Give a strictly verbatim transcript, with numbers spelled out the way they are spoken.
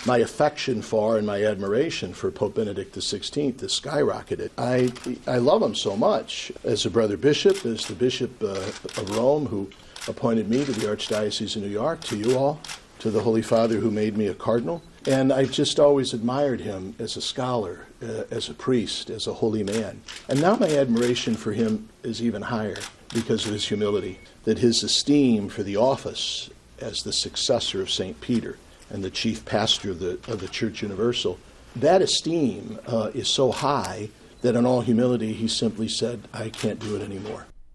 my affection for and my admiration for Pope Benedict the sixteenth has skyrocketed. I I love him so much as a brother bishop, as the Bishop uh, of Rome who appointed me to the Archdiocese of New York, to you all, to the Holy Father who made me a cardinal. And I've just always admired him as a scholar, uh, as a priest, as a holy man. And now my admiration for him is even higher because of his humility, that his esteem for the office as the successor of Saint Peter and the chief pastor of the, of the Church Universal, that esteem uh, is so high that in all humility he simply said, I can't do it anymore.